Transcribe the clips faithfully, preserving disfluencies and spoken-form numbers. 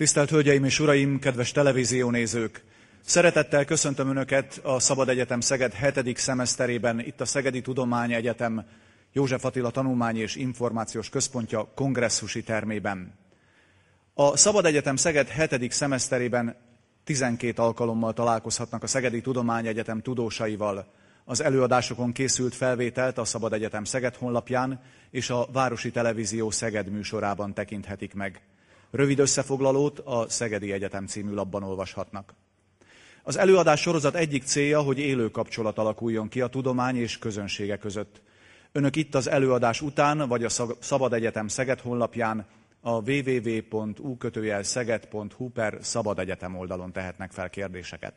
Tisztelt Hölgyeim és Uraim, kedves televíziónézők! Szeretettel köszöntöm Önöket a Szabad Egyetem Szeged hetedik szemeszterében, itt a Szegedi Tudományegyetem József Attila Tanulmányi és Információs Központja kongresszusi termében. A Szabad Egyetem Szeged hetedik szemeszterében tizenkét alkalommal találkozhatnak a Szegedi Tudományegyetem tudósaival. Az előadásokon készült felvételt a Szabad Egyetem Szeged honlapján és a Városi Televízió Szeged műsorában tekinthetik meg. Rövid összefoglalót a Szegedi Egyetem című lapban olvashatnak. Az előadás sorozat egyik célja, hogy élő kapcsolat alakuljon ki a tudomány és közönsége között. Önök itt az előadás után, vagy a Szabad Egyetem Szeged honlapján a double-u double-u double-u pont u kötőjel szeged pont hu per Szabad Egyetem oldalon tehetnek fel kérdéseket.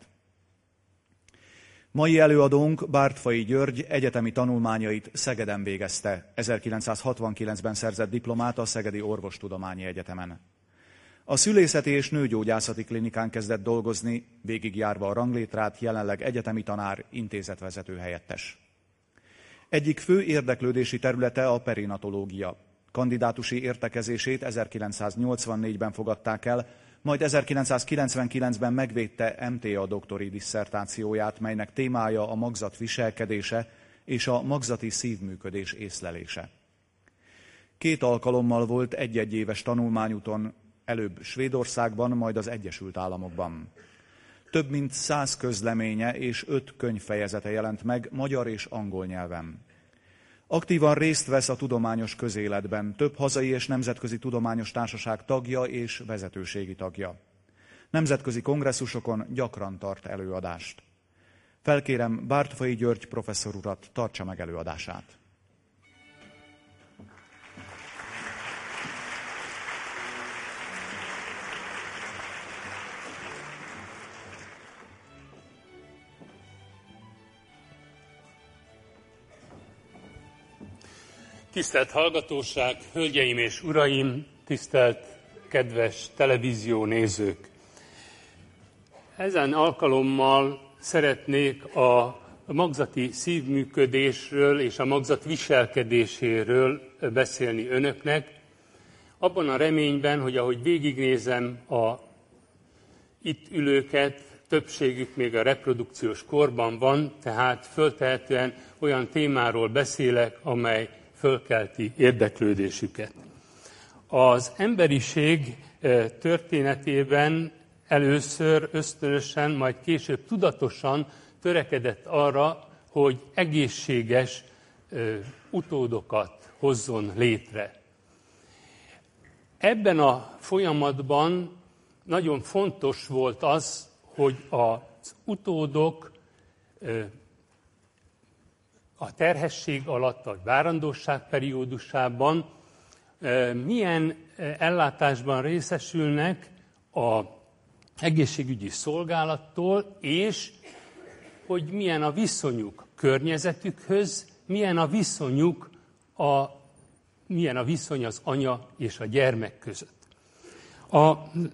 Mai előadónk Bártfai György egyetemi tanulmányait Szegeden végezte. ezerkilencszázhatvankilencben szerzett diplomát a Szegedi Orvostudományi Egyetemen. A szülészeti és nőgyógyászati klinikán kezdett dolgozni, végigjárva a ranglétrát, jelenleg egyetemi tanár, intézetvezető helyettes. Egyik fő érdeklődési területe a perinatológia. Kandidátusi értekezését ezerkilencszáznyolcvannégyben fogadták el, majd ezerkilencszázkilencvenkilencben megvédte em té á doktori disszertációját, melynek témája a magzat viselkedése és a magzati szívműködés észlelése. Két alkalommal volt egy-egy éves tanulmányúton, előbb Svédországban, majd az Egyesült Államokban. Több mint száz közleménye és öt könyvfejezete jelent meg magyar és angol nyelven. Aktívan részt vesz a tudományos közéletben, több hazai és nemzetközi tudományos társaság tagja és vezetőségi tagja. Nemzetközi kongresszusokon gyakran tart előadást. Felkérem Bártfai György professzor urat, tartsa meg előadását. Tisztelt hallgatóság, hölgyeim és uraim, tisztelt kedves televízió nézők! Ezen alkalommal szeretnék a magzati szívműködésről és a magzat viselkedéséről beszélni önöknek, abban a reményben, hogy ahogy végignézem a itt ülőket, többségük még a reprodukciós korban van, tehát föltehetően olyan témáról beszélek, amely fölkelti érdeklődésüket. Az emberiség történetében először ösztönösen, majd később tudatosan törekedett arra, hogy egészséges utódokat hozzon létre. Ebben a folyamatban nagyon fontos volt az, hogy az utódok a terhesség alatt, vagy várandóság periódusában milyen ellátásban részesülnek az egészségügyi szolgálattól, és hogy milyen a viszonyuk környezetükhöz, milyen a viszonyuk a, milyen a viszony az anya és a gyermek között. A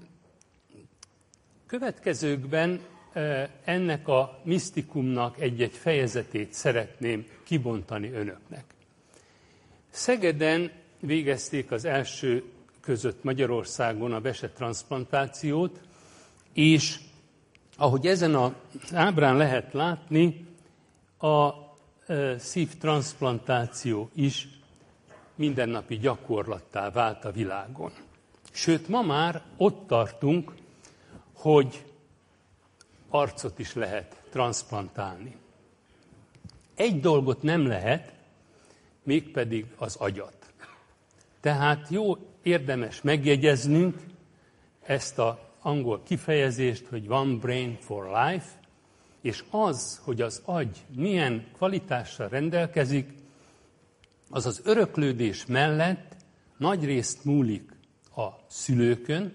következőkben ennek a misztikumnak egy-egy fejezetét szeretném kibontani önöknek. Szegeden végezték az első között Magyarországon a vesetranszplantációt, és ahogy ezen az ábrán lehet látni, a szívtranszplantáció is mindennapi gyakorlattá vált a világon. Sőt, ma már ott tartunk, hogy arcot is lehet transzplantálni. Egy dolgot nem lehet, mégpedig az agyat. Tehát jó érdemes megjegyeznünk ezt az angol kifejezést, hogy one brain for life, és az, hogy az agy milyen kvalitással rendelkezik, az az öröklődés mellett nagyrészt múlik a szülőkön,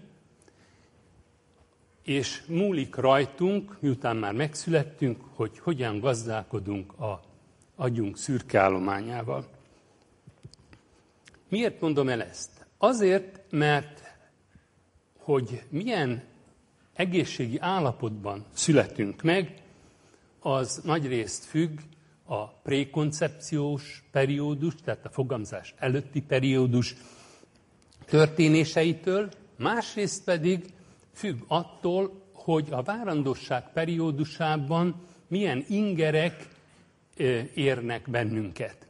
és múlik rajtunk, miután már megszülettünk, hogy hogyan gazdálkodunk az agyunk szürke állományával. Miért mondom el ezt? Azért, mert hogy milyen egészségi állapotban születünk meg, az nagyrészt függ a prékoncepciós periódus, tehát a fogamzás előtti periódus történéseitől, másrészt pedig függ attól, hogy a várandosság periódusában milyen ingerek érnek bennünket.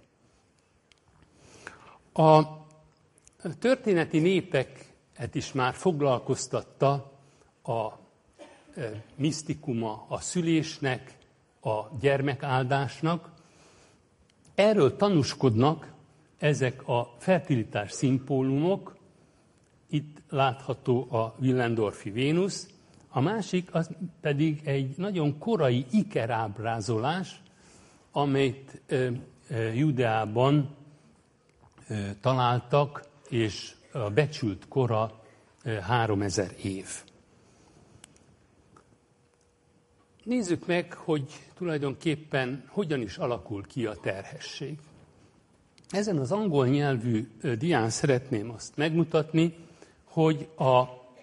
A történeti népeket is már foglalkoztatta a misztikuma a szülésnek, a gyermekáldásnak. Erről tanúskodnak ezek a fertilitás szimbólumok, itt látható a Willendorfi Vénusz, a másik az pedig egy nagyon korai ikerábrázolás, amelyet e, e, Judeában e, találtak, és a becsült kora e, háromezer év. Nézzük meg, hogy tulajdonképpen hogyan is alakul ki a terhesség. Ezen az angol nyelvű dián szeretném azt megmutatni, hogy a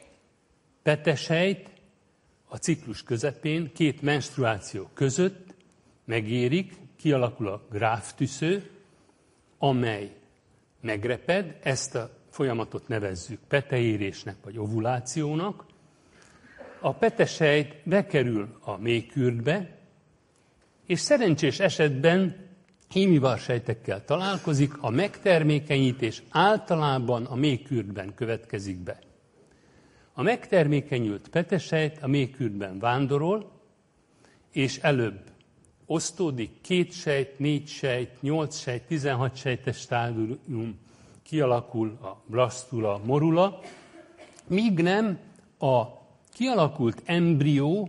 petesejt a ciklus közepén, két menstruáció között megérik, kialakul a gráftüsző, amely megreped, ezt a folyamatot nevezzük peteérésnek vagy ovulációnak. A petesejt bekerül a méhkürtbe, és szerencsés esetben hémivarsejtekkel találkozik, a megtermékenyítés általában a méhkürtben következik be. A megtermékenyült petesejt a méhkürtben vándorol, és előbb osztódik két sejt, négy sejt, nyolc sejt, tizenhat sejtes stádium, kialakul a blastula, morula, míg nem a kialakult embrió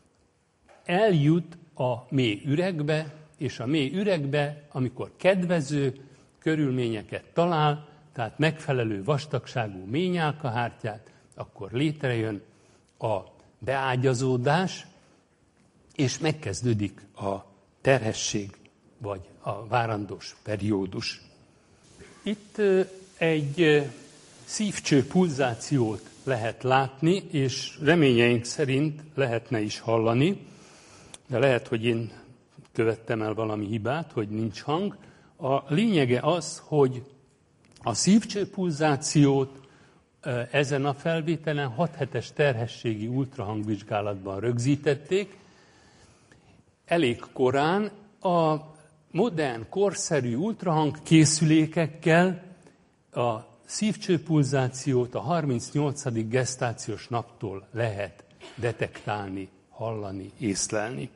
eljut a méh üregbe, és a méh üregbe, amikor kedvező körülményeket talál, tehát megfelelő vastagságú méhnyálkahártyát, akkor létrejön a beágyazódás, és megkezdődik a terhesség, vagy a várandós periódus. Itt egy szívcső pulzációt lehet látni, és reményeink szerint lehetne is hallani, de lehet, hogy én követtem el valami hibát, hogy nincs hang. A lényege az, hogy a szívcső pulzációt ezen a felvételen hat hetes terhességi ultrahangvizsgálatban rögzítették. Elég korán a modern, korszerű ultrahang készülékekkel a szívcsőpulzációt a harmincnyolcadik gesztációs naptól lehet detektálni, hallani, észlelni.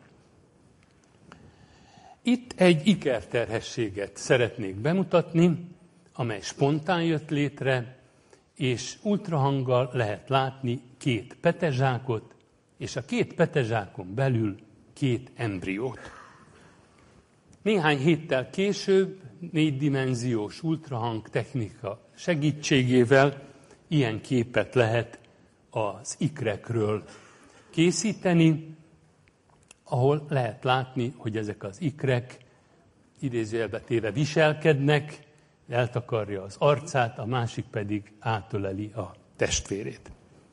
Itt egy ikerterhességet szeretnék bemutatni, amely spontán jött létre, és ultrahanggal lehet látni két petezsákot, és a két petezsákon belül két embriót. Néhány héttel később négydimenziós ultrahang technika segítségével ilyen képet lehet az ikrekről készíteni, ahol lehet látni, hogy ezek az ikrek idézőjelbe téve viselkednek, eltakarja az arcát, a másik pedig átöleli a testvérét.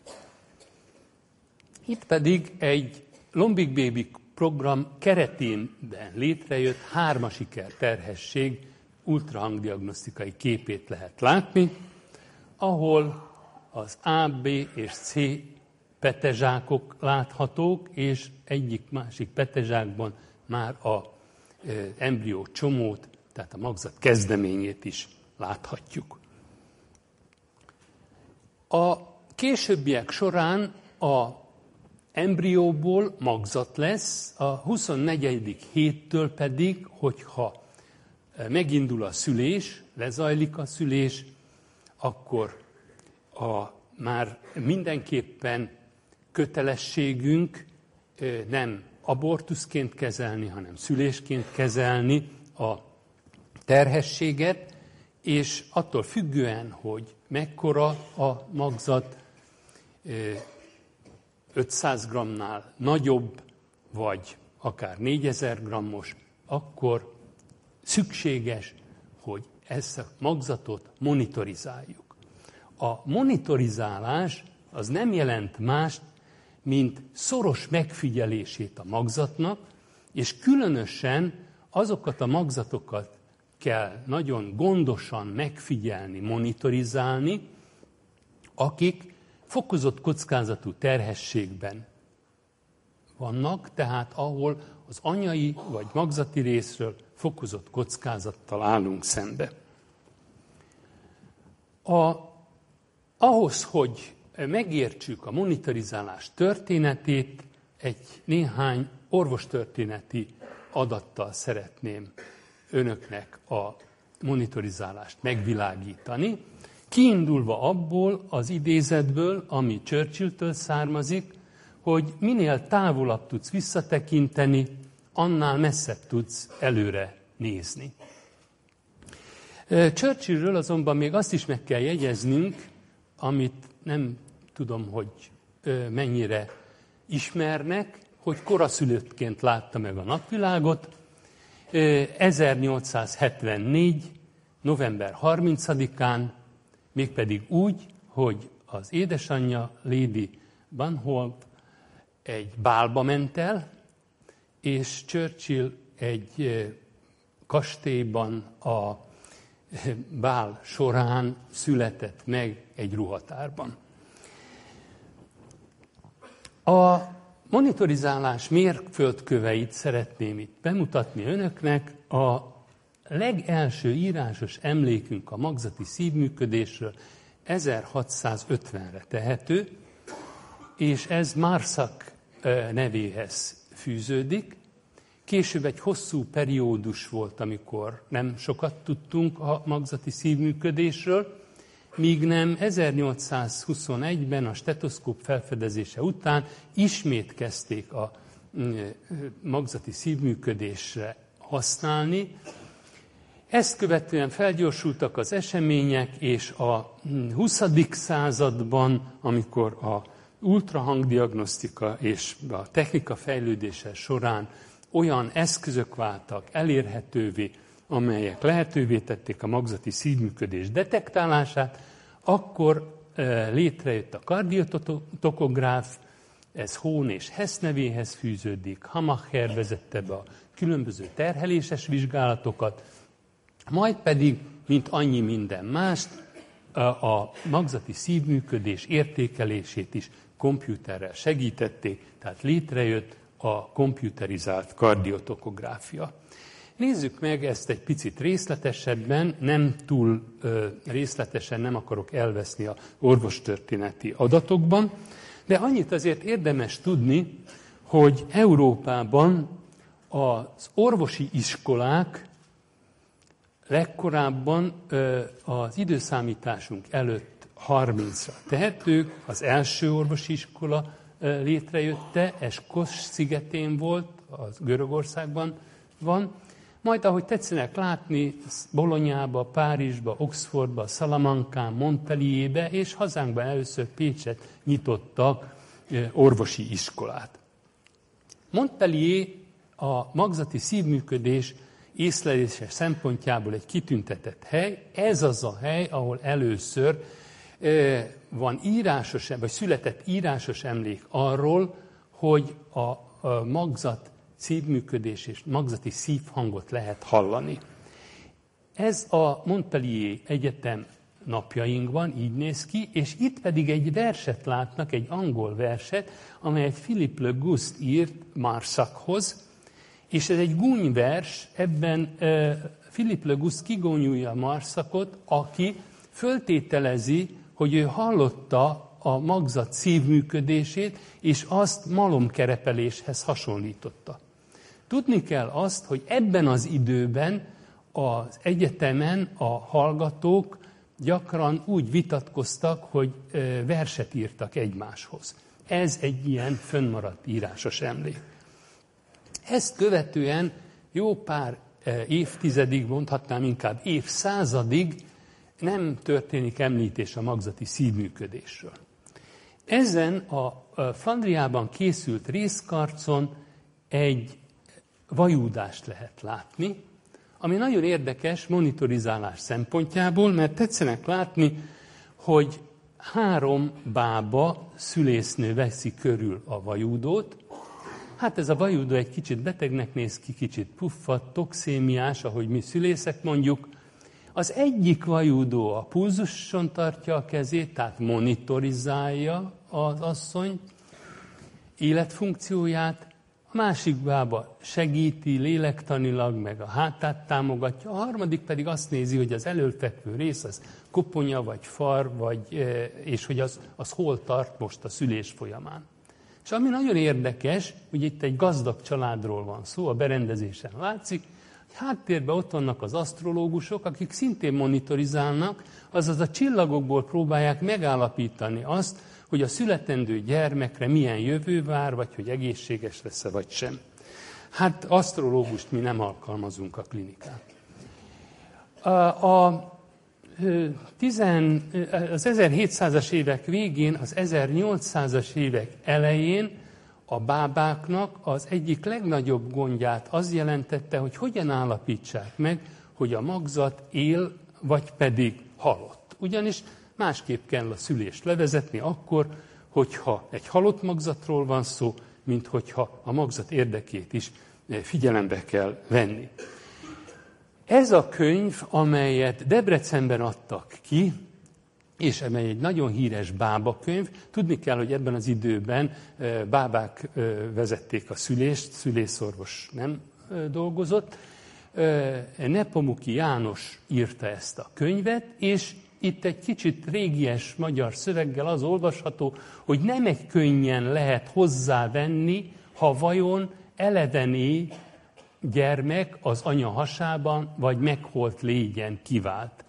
Itt pedig egy Lombik Baby program keretében létrejött hármas iker terhesség ultrahangdiagnosztikai képét lehet látni, ahol az A, B és C petezsákok láthatók, és egyik-másik petezsákban már a embrió csomót, tehát a magzat kezdeményét is láthatjuk. A későbbiek során a embrióból magzat lesz, a huszonnegyedik héttől pedig, hogyha megindul a szülés, lezajlik a szülés, akkor a, már mindenképpen kötelességünk nem abortuszként kezelni, hanem szülésként kezelni a terhességet, és attól függően, hogy mekkora a magzat, ötszáz grammnál nagyobb, vagy akár négyezer grammos, akkor szükséges, hogy ezt a magzatot monitorizáljuk. A monitorizálás az nem jelent mást, mint szoros megfigyelését a magzatnak, és különösen azokat a magzatokat kell nagyon gondosan megfigyelni, monitorizálni, akik fokozott kockázatú terhességben vannak, tehát ahol az anyai vagy magzati részről fokozott kockázattal állunk szembe. A, ahhoz, hogy megértsük a monitorizálás történetét, egy néhány orvostörténeti adattal szeretném önöknek a monitorizálást megvilágítani, kiindulva abból az idézetből, ami Churchilltől származik, hogy minél távolabb tudsz visszatekinteni, annál messzebb tudsz előre nézni. Churchillről azonban még azt is meg kell jegyeznünk, amit nem tudom, hogy mennyire ismernek, hogy koraszülöttként látta meg a napvilágot. ezernyolcszázhetvennégy. november harmincadikán, mégpedig úgy, hogy az édesanyja, Lady Banholt egy bálba ment el, és Churchill egy kastélyban a bál során született meg egy ruhatárban. A monitorizálás mérföldköveit szeretném itt bemutatni önöknek. A legelső írásos emlékünk a magzati szívműködésről ezerhatszázötvenre tehető, és ez Marsak nevéhez fűződik. Később egy hosszú periódus volt, amikor nem sokat tudtunk a magzati szívműködésről, míg nem ezernyolcszázhuszonegyben a stetoszkóp felfedezése után ismét kezdték a magzati szívműködésre használni. Ezt követően felgyorsultak az események, és a huszadik században, amikor a ultrahangdiagnosztika és a technika fejlődése során olyan eszközök váltak elérhetővé, amelyek lehetővé tették a magzati szívműködés detektálását, akkor létrejött a kardiotokográf, ez Hone és Hess nevéhez fűződik, Hamacher vezette be a különböző terheléses vizsgálatokat, majd pedig, mint annyi minden mást, a magzati szívműködés értékelését is komputerrel segítették, tehát létrejött a komputerizált kardiotokográfia. Nézzük meg ezt egy picit részletesebben, nem túl ö, részletesen, nem akarok elveszni az orvostörténeti adatokban, de annyit azért érdemes tudni, hogy Európában az orvosi iskolák legkorábban ö, az időszámításunk előtt harmincra tehetők, az első orvosi iskola ö, létrejötte, ez Kos szigetén volt, az Görögországban van, majd, ahogy tetszenek látni, Bolonyába, Párizsba, Oxfordba, Salamancán, Montpellierbe és hazánkban először Pécset nyitottak orvosi iskolát. Montpellier a magzati szívműködés észlelése szempontjából egy kitüntetett hely. Ez az a hely, ahol először van írásos, vagy született írásos emlék arról, hogy a magzat szívműködés és magzati szívhangot lehet hallani. Ez a Montpellier Egyetem napjainkban így néz ki, és itt pedig egy verset látnak, egy angol verset, amelyet Philippe Le Gust írt Marsakhoz, és ez egy gúnyvers, ebben uh, Philippe Le Gust kigónyulja Marsakot, aki föltételezi, hogy ő hallotta a magzat szívműködését, és azt malomkerepeléshez hasonlította. Tudni kell azt, hogy ebben az időben az egyetemen a hallgatók gyakran úgy vitatkoztak, hogy verset írtak egymáshoz. Ez egy ilyen fönnmaradt írásos emlék. Ezt követően jó pár évtizedig, mondhatnám inkább évszázadig nem történik említés a magzati szívműködésről. Ezen a Flandriában készült részkarcon egy vajúdást lehet látni, ami nagyon érdekes monitorizálás szempontjából, mert tetszenek látni, hogy három bába szülésznő veszi körül a vajúdót. Hát ez a vajúdó egy kicsit betegnek néz ki, kicsit puffat, toxémiás, ahogy mi szülészek mondjuk. Az egyik vajúdó a pulzuson tartja a kezét, tehát monitorizálja az asszony életfunkcióját, a másik bába segíti lélektanilag, meg a hátát támogatja, a harmadik pedig azt nézi, hogy az elölfekvő rész az koponya, vagy far, vagy, és hogy az, az hol tart most a szülés folyamán. És ami nagyon érdekes, hogy itt egy gazdag családról van szó, a berendezésen látszik, hogy háttérben ott vannak az asztrológusok, akik szintén monitorizálnak, azaz a csillagokból próbálják megállapítani azt, hogy a születendő gyermekre milyen jövő vár, vagy hogy egészséges lesz-e, vagy sem. Hát asztrológust mi nem alkalmazunk a klinikán. A, a, az ezerhétszázas évek végén, az ezernyolcszázas évek elején a bábáknak az egyik legnagyobb gondját az jelentette, hogy hogyan állapítsák meg, hogy a magzat él, vagy pedig halott. Ugyanis másképp kell a szülést levezetni akkor, hogyha egy halott magzatról van szó, mint hogyha a magzat érdekét is figyelembe kell venni. Ez a könyv, amelyet Debrecenben adtak ki, és amely egy nagyon híres bábakönyv, tudni kell, hogy ebben az időben bábák vezették a szülést, szülészorvos nem dolgozott. Nepomuki János írta ezt a könyvet, és itt egy kicsit régies magyar szöveggel az olvasható, hogy nem egy könnyen lehet hozzávenni, ha vajon elevené gyermek az anya hasában, vagy meghalt légyen kivált.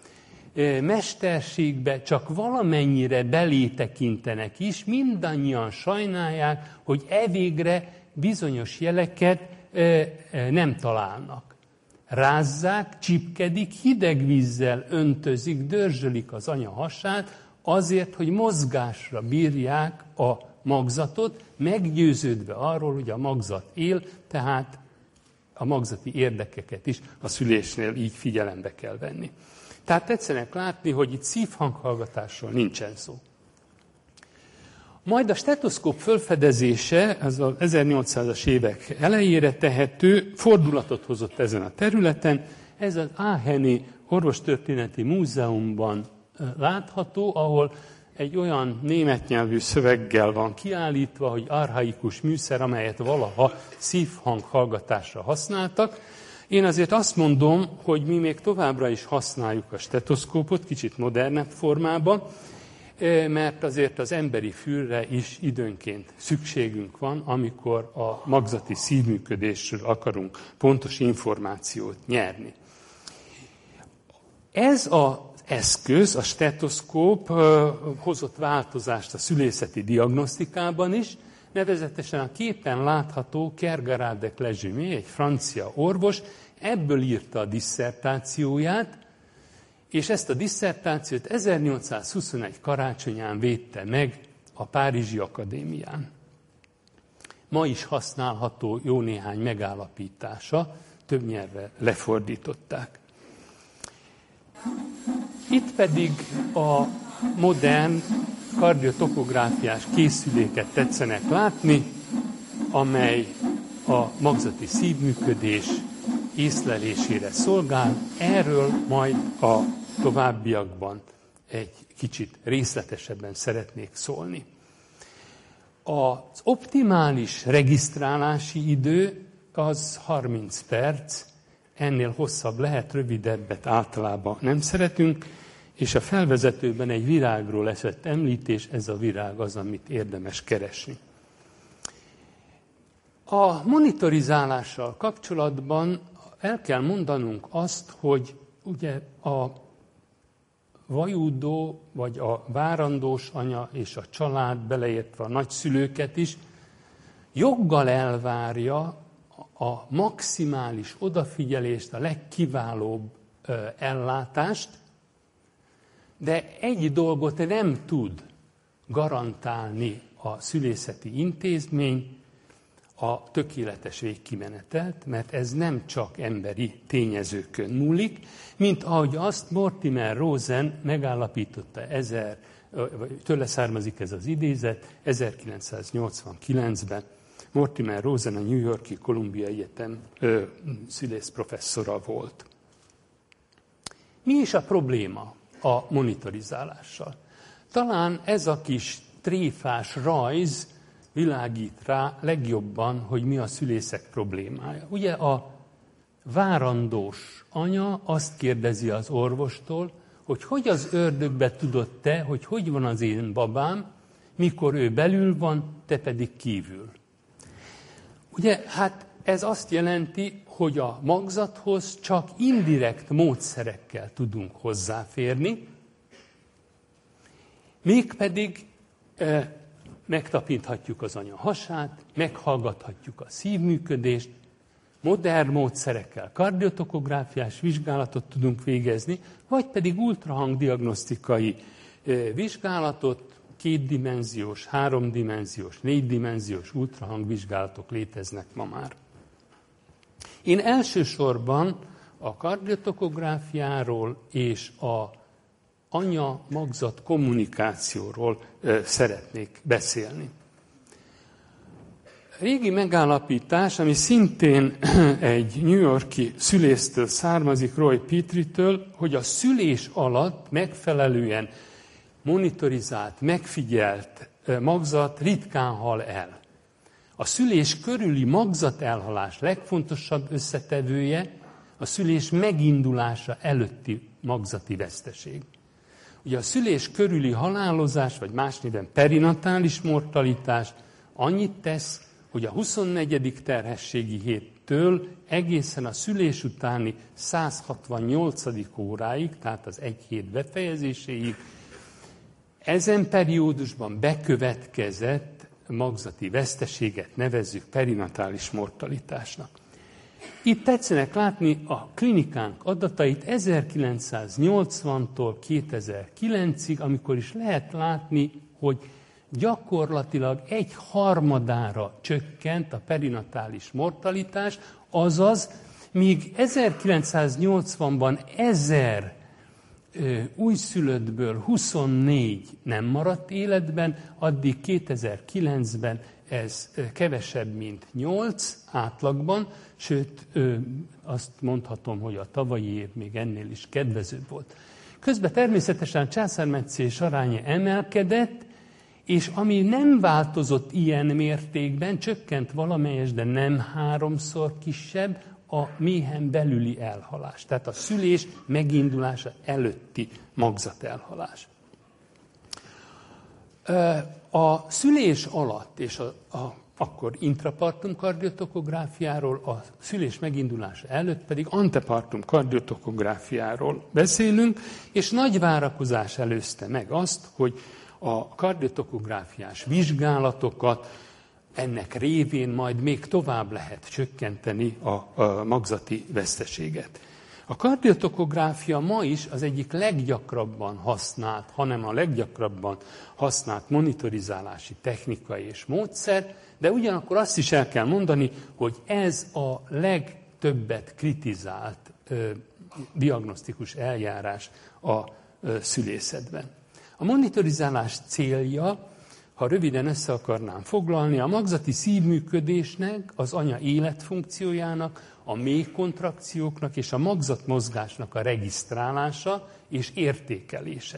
Mesterségbe csak valamennyire belétekintenek is, mindannyian sajnálják, hogy evégre bizonyos jeleket nem találnak. Rázzák, csipkedik, hideg vízzel öntözik, dörzsölik az anya hasát, azért, hogy mozgásra bírják a magzatot, meggyőződve arról, hogy a magzat él, tehát a magzati érdekeket is a szülésnél így figyelembe kell venni. Tehát tetszenek látni, hogy itt szívhanghallgatásról nincsen szó. Majd a stetoszkóp fölfedezése, az az ezernyolcszázas évek elejére tehető, fordulatot hozott ezen a területen. Ez az Aacheni Orvostörténeti Múzeumban látható, ahol egy olyan német nyelvű szöveggel van kiállítva, hogy archaikus műszer, amelyet valaha szívhanghallgatásra használtak. Én azért azt mondom, hogy mi még továbbra is használjuk a stetoszkópot, kicsit modernebb formában, mert azért az emberi fülre is időnként szükségünk van, amikor a magzati szívműködésről akarunk pontos információt nyerni. Ez az eszköz, a stetoszkóp hozott változást a szülészeti diagnosztikában is, nevezetesen a képen látható Kergarade de Clergemet, egy francia orvos, ebből írta a disszertációját, és ezt a disszertációt ezernyolcszázhuszonegy karácsonyán védte meg a Párizsi Akadémián. Ma is használható jó néhány megállapítása, több nyelvre lefordították. Itt pedig a modern kardiotopográfiás készüléket tetszenek látni, amely a magzati szívműködés észlelésére szolgál. Erről majd a továbbiakban egy kicsit részletesebben szeretnék szólni. Az optimális regisztrálási idő az harminc perc, ennél hosszabb lehet, rövidebbet általában nem szeretünk, és a felvezetőben egy virágról esett említés, ez a virág az, amit érdemes keresni. A monitorizálással kapcsolatban el kell mondanunk azt, hogy ugye a vajúdó, vagy a várandós anya és a család, beleértve a nagyszülőket is, joggal elvárja a maximális odafigyelést, a legkiválóbb ellátást, de egy dolgot nem tud garantálni a szülészeti intézmény, a tökéletes végkimenetelt, mert ez nem csak emberi tényezőkön múlik, mint ahogy azt Mortimer Rosen megállapította ezer, tőle származik ez az idézet, ezerkilencszáznyolcvankilencben. Mortimer Rosen a New York-i Columbia Egyetem szülészprofesszora volt. Mi is a probléma a monitorizálással? Talán ez a kis tréfás rajz világít rá legjobban, hogy mi a szülészek problémája. Ugye a várandós anya azt kérdezi az orvostól, hogy hogy az ördögbe tudod te, hogy hogy van az én babám, mikor ő belül van, te pedig kívül. Ugye, hát ez azt jelenti, hogy a magzathoz csak indirekt módszerekkel tudunk hozzáférni, mégpedig e, megtapinthatjuk az anya hasát, meghallgathatjuk a szívműködést, modern módszerekkel kardiotokográfiás vizsgálatot tudunk végezni, vagy pedig ultrahangdiagnosztikai e, vizsgálatot, kétdimenziós, háromdimenziós, négydimenziós ultrahangvizsgálatok léteznek ma már. Én elsősorban a kardiotokográfiáról és a anya-magzat kommunikációról e, szeretnék beszélni. Régi megállapítás, ami szintén egy New York-i szülésztől származik, Roy Petrie-től, hogy a szülés alatt megfelelően monitorizált, megfigyelt magzat ritkán hal el. A szülés körüli magzatelhalás legfontosabb összetevője a szülés megindulása előtti magzati veszteség. Ugye a szülés körüli halálozás, vagy más néven perinatális mortalitás annyit tesz, hogy a huszonnegyedik terhességi héttől egészen a szülés utáni száz hatvannyolcadik óráig, tehát az egy hét befejezéséig, ezen periódusban bekövetkezett magzati veszteséget nevezzük perinatális mortalitásnak. Itt tetszenek látni a klinikánk adatait ezerkilencszáznyolcvantól kétezer-kilencig, amikor is lehet látni, hogy gyakorlatilag egy harmadára csökkent a perinatális mortalitás, azaz míg ezerkilencszáznyolcvanban ezer újszülöttből huszonnégy nem maradt életben, addig kétezer-kilencben ez kevesebb, mint nyolc átlagban, sőt azt mondhatom, hogy a tavalyi év még ennél is kedvezőbb volt. Közben természetesen a császármetszés aránya emelkedett, és ami nem változott ilyen mértékben, csökkent valamelyes, de nem háromszor kisebb, a méhen belüli elhalás. Tehát a szülés megindulása előtti magzatelhalás. A szülés alatt, és a, a, akkor intrapartum kardiotokográfiáról, a szülés megindulása előtt pedig antepartum kardiotokográfiáról beszélünk, és nagy várakozás előzte meg azt, hogy a kardiotokográfiás vizsgálatokat ennek révén majd még tovább lehet csökkenteni a, a magzati veszteséget. A kardiotokográfia ma is az egyik leggyakrabban használt, hanem a leggyakrabban használt monitorizálási technika és módszer, de ugyanakkor azt is el kell mondani, hogy ez a legtöbbet kritizált ö, diagnosztikus eljárás a ö, szülészetben. A monitorizálás célja, ha röviden össze akarnám foglalni, a magzati szívműködésnek, az anya életfunkciójának, a mély kontrakcióknak és a magzatmozgásnak a regisztrálása és értékelése.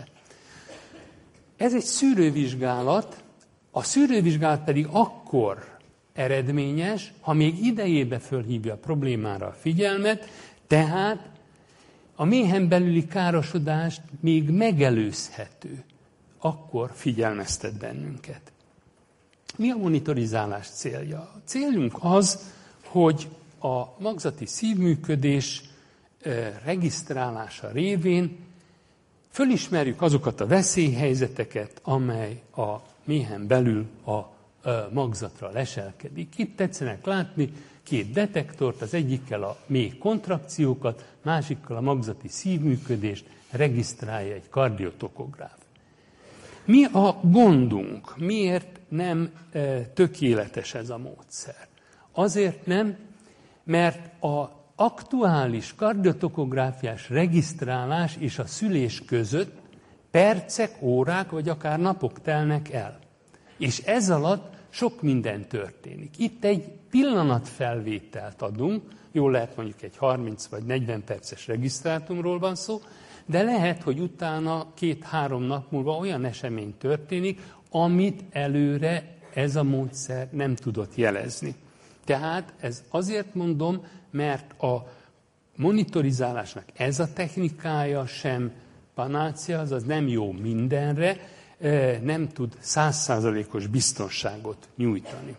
Ez egy szűrővizsgálat, a szűrővizsgálat pedig akkor eredményes, ha még idejébe fölhívja a problémára a figyelmet, tehát a méhen belüli károsodást még megelőzhető, akkor figyelmeztet bennünket. Mi a monitorizálás célja? A céljunk az, hogy a magzati szívműködés regisztrálása révén fölismerjük azokat a veszélyhelyzeteket, amely a méhen belül a magzatra leselkedik. Itt tetszenek látni két detektort, az egyikkel a mély kontrakciókat, másikkal a magzati szívműködést regisztrálja egy kardiotokográf. Mi a gondunk? Miért nem e, tökéletes ez a módszer? Azért nem, mert az aktuális kardiotokográfiás regisztrálás és a szülés között percek, órák vagy akár napok telnek el. És ez alatt sok minden történik. Itt egy pillanatfelvételt adunk, jól lehet mondjuk egy harminc vagy negyven perces regisztrátumról van szó, de lehet, hogy utána két-három nap múlva olyan esemény történik, amit előre ez a módszer nem tudott jelezni. Tehát ez azért mondom, mert a monitorizálásnak ez a technikája sem panácia, azaz nem jó mindenre, nem tud száz százalékos biztonságot nyújtani.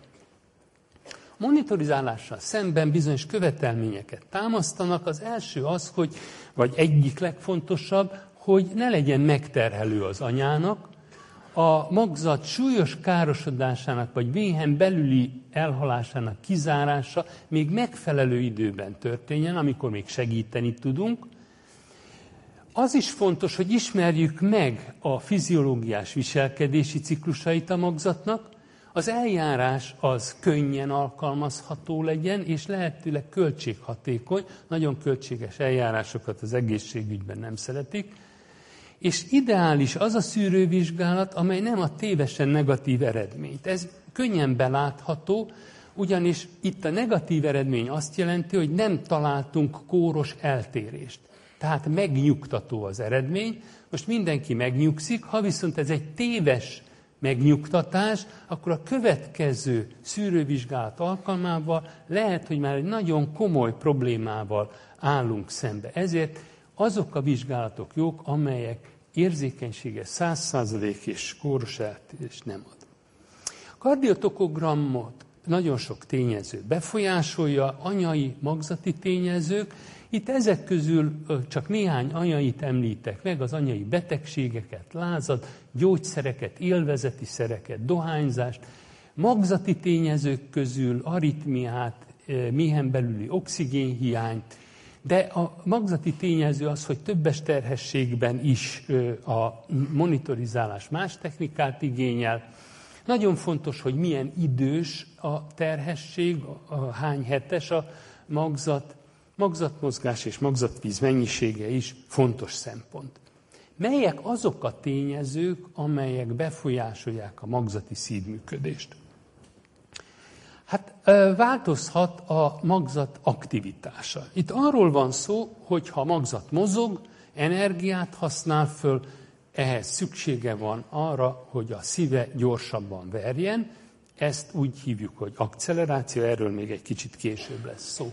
A monitorizálással szemben bizonyos követelményeket támasztanak. Az első az, hogy, vagy egyik legfontosabb, hogy ne legyen megterhelő az anyának, a magzat súlyos károsodásának vagy véhen belüli elhalásának kizárása még megfelelő időben történjen, amikor még segíteni tudunk. Az is fontos, hogy ismerjük meg a fiziológiás viselkedési ciklusait a magzatnak, az eljárás az könnyen alkalmazható legyen, és lehetőleg költséghatékony, nagyon költséges eljárásokat az egészségügyben nem szeretik, és ideális az a szűrővizsgálat, amely nem a tévesen negatív eredményt. Ez könnyen belátható, ugyanis itt a negatív eredmény azt jelenti, hogy nem találtunk kóros eltérést. Tehát megnyugtató az eredmény. Most mindenki megnyugszik, ha viszont ez egy téves megnyugtatás, akkor a következő szűrővizsgálat alkalmával lehet, hogy már egy nagyon komoly problémával állunk szembe. Ezért azok a vizsgálatok jók, amelyek érzékenysége száz százalék és kóros eltérést nem ad. A kardiotokogramot nagyon sok tényező befolyásolja, anyai, magzati tényezők. Itt ezek közül csak néhány anyait említek meg, az anyai betegségeket, lázad, gyógyszereket, élvezeti szereket, dohányzást, magzati tényezők közül aritmiát, méhen belüli oxigénhiányt, de a magzati tényező az, hogy többes terhességben is a monitorizálás más technikát igényel. Nagyon fontos, hogy milyen idős a terhesség, a hány hetes a magzat, magzatmozgás és magzatvíz mennyisége is fontos szempont. Melyek azok a tényezők, amelyek befolyásolják a magzati szívműködést? Hát változhat a magzat aktivitása. Itt arról van szó, hogy ha a magzat mozog, energiát használ föl, ehhez szüksége van arra, hogy a szíve gyorsabban verjen. Ezt úgy hívjuk, hogy akceleráció, erről még egy kicsit később lesz szó.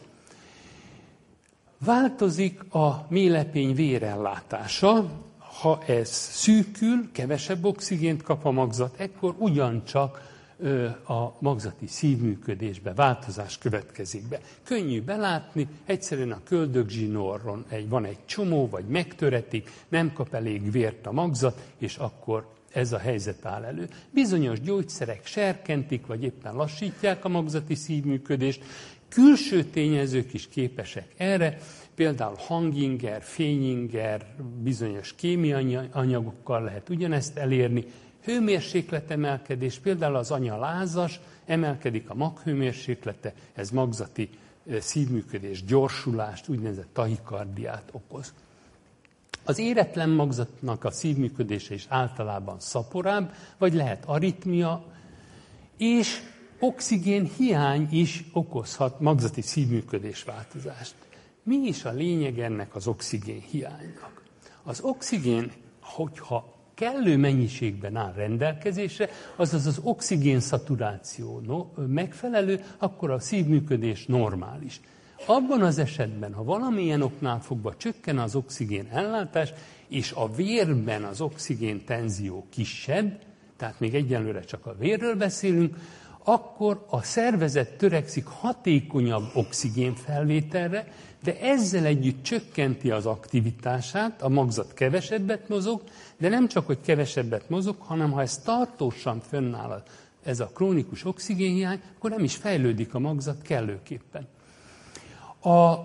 Változik a méhlepény vérellátása. Ha ez szűkül, kevesebb oxigént kap a magzat, ekkor ugyancsak a magzati szívműködésbe változás következik be. Könnyű belátni, egyszerűen a köldögzsinóron egy, van egy csomó, vagy megtöretik, nem kap elég vért a magzat, és akkor ez a helyzet áll elő. Bizonyos gyógyszerek serkentik, vagy éppen lassítják a magzati szívműködést, külső tényezők is képesek erre, például hanginger, fényinger, bizonyos kémiai anyagokkal lehet ugyanezt elérni, hőmérsékletemelkedés, például az anya lázas, emelkedik a maghőmérséklete, ez magzati szívműködés gyorsulást, úgynevezett tahikardiát okoz. Az éretlen magzatnak a szívműködése is általában szaporább, vagy lehet aritmia, és oxigén hiány is okozhat magzati szívműködés változást. Mi is a lényeg ennek az oxigén hiánynak? Az oxigén, hogyha kellő mennyiségben áll rendelkezésre, azaz az oxigén szaturáció no, megfelelő, akkor a szívműködés normális. Abban az esetben, ha valamilyen oknál fogva csökken az oxigén ellátás, és a vérben az oxigén tenzió kisebb, tehát még egyelőre csak a vérről beszélünk, akkor a szervezet törekszik hatékonyabb oxigénfelvételre, de ezzel együtt csökkenti az aktivitását, a magzat kevesebbet mozog, de nem csak, hogy kevesebbet mozog, hanem ha ez tartósan fönnáll ez a krónikus oxigénhiány, akkor nem is fejlődik a magzat kellőképpen. A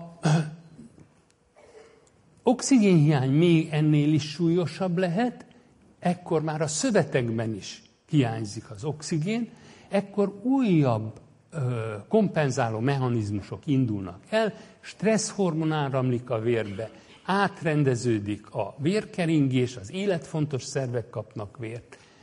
oxigénhiány még ennél is súlyosabb lehet, ekkor már a szövetekben is hiányzik az oxigén, ekkor újabb ö, kompenzáló mechanizmusok indulnak el, stresszhormon áramlik a vérbe, átrendeződik a vérkeringés, az életfontos szervek kapnak vért.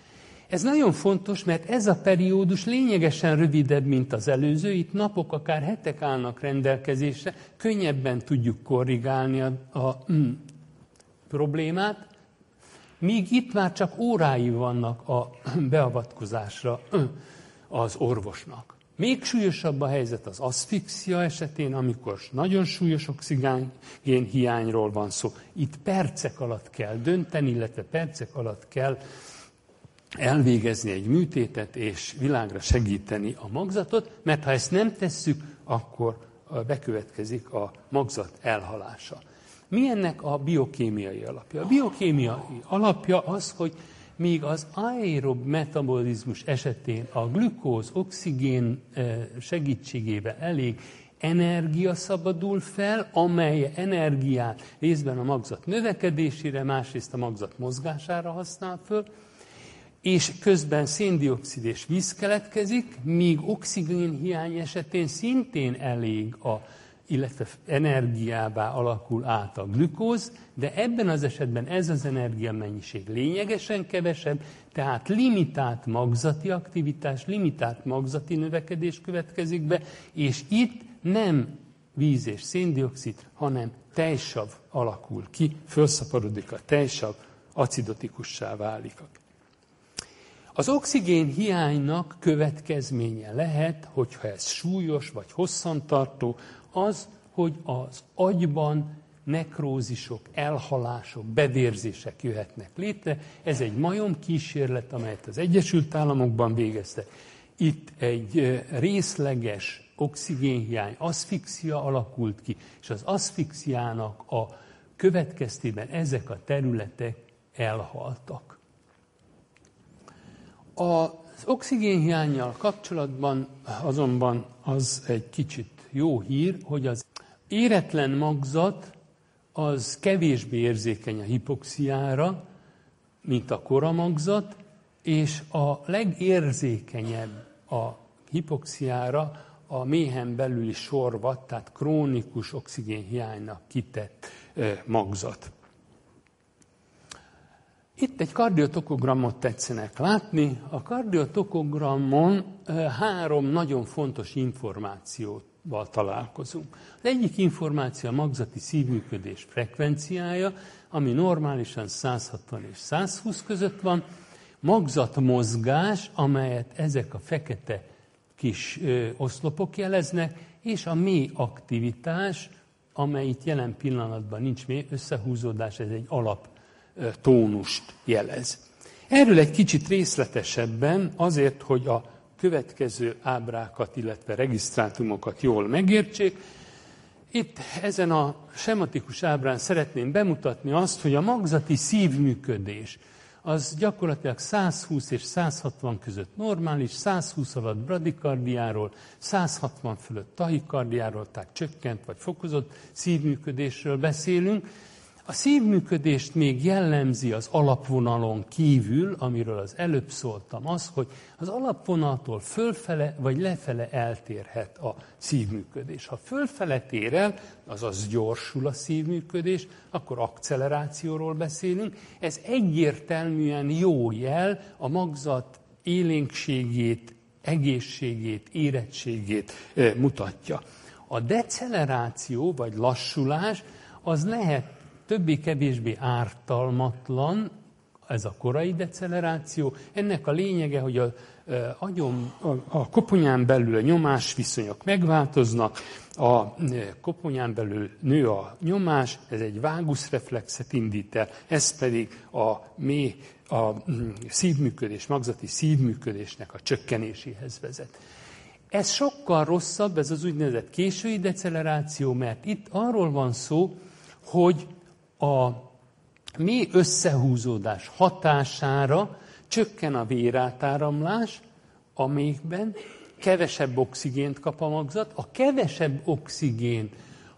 Ez nagyon fontos, mert ez a periódus lényegesen rövidebb, mint az előző. Itt napok, akár hetek állnak rendelkezésre, könnyebben tudjuk korrigálni a, a mm, problémát, míg itt már csak órái vannak a beavatkozásra az orvosnak. Még súlyosabb a helyzet az aszfixia esetén, amikor nagyon súlyos oxigén hiányról van szó. Itt percek alatt kell dönteni, illetve percek alatt kell elvégezni egy műtétet és világra segíteni a magzatot, mert ha ezt nem tesszük, akkor bekövetkezik a magzat elhalása. Mi ennek a biokémiai alapja? A biokémiai alapja az, hogy míg az aerob metabolizmus esetén a glükóz, oxigén segítségével elég energia szabadul fel, amely energiát részben a magzat növekedésére, másrészt a magzat mozgására használ föl, és közben széndioxid és víz keletkezik, míg oxigénhiány esetén szintén elég a illetve energiává alakul át a glükóz, de ebben az esetben ez az energiamennyiség lényegesen kevesebb, tehát limitált magzati aktivitás, limitált magzati növekedés következik be, és itt nem víz és széndioxid, hanem tejsav alakul ki, fölszaporodik a tejsav, acidotikussá válik. Az oxigén hiánynak következménye lehet, hogyha ez súlyos vagy hosszantartó, az, hogy az agyban nekrózisok, elhalások, bevérzések jöhetnek létre. Ez egy majomkísérlet, amelyet az Egyesült Államokban végeztek. Itt egy részleges oxigénhiány, aszfixia alakult ki, és az aszfixiának a következtében ezek a területek elhaltak. Az oxigénhiánnyal kapcsolatban azonban az egy kicsit jó hír, hogy az éretlen magzat az kevésbé érzékeny a hipoxiára, mint a kora magzat, és a legérzékenyebb a hipoxiára a méhen belüli sorvat, tehát krónikus oxigénhiánynak kitett magzat. Itt egy kardiotokogramot tetszenek látni. A kardiotokogramon három nagyon fontos információval találkozunk. Az egyik információ a magzati szívműködés frekvenciája, ami normálisan száz hatvan és száz húsz között van. Magzatmozgás, amelyet ezek a fekete kis ö, oszlopok jeleznek, és a mély aktivitás, amely itt jelen pillanatban nincs mély összehúzódás, ez egy alap tónust jelez. Erről egy kicsit részletesebben, azért, hogy a következő ábrákat, illetve regisztrátumokat jól megértsék. Itt ezen a sematikus ábrán szeretném bemutatni azt, hogy a magzati szívműködés az gyakorlatilag száz húsz és száz hatvan között normális, száz húsz alatt bradikardiáról, száz hatvan fölött tahikardiáról, tehát csökkent vagy fokozott szívműködésről beszélünk. A szívműködést még jellemzi az alapvonalon kívül, amiről az előbb szóltam, az, hogy az alapvonaltól fölfele vagy lefele eltérhet a szívműködés. Ha fölfele tér el, azaz gyorsul a szívműködés, akkor akcelerációról beszélünk. Ez egyértelműen jó jel, a magzat élénkségét, egészségét, érettségét mutatja. A deceleráció vagy lassulás az lehet többé-kevésbé ártalmatlan, ez a korai deceleráció. Ennek a lényege, hogy a, agyon, a, a koponyán belül a nyomásviszonyok megváltoznak, a koponyán belül nő a nyomás, ez egy váguszreflexet indít el, ez pedig a mély, a szívműködés, magzati szívműködésnek a csökkenéséhez vezet. Ez sokkal rosszabb, ez az úgynevezett késői deceleráció, mert itt arról van szó, hogy a mély összehúzódás hatására csökken a vérátáramlás, amelyben kevesebb oxigént kap a magzat. A kevesebb oxigén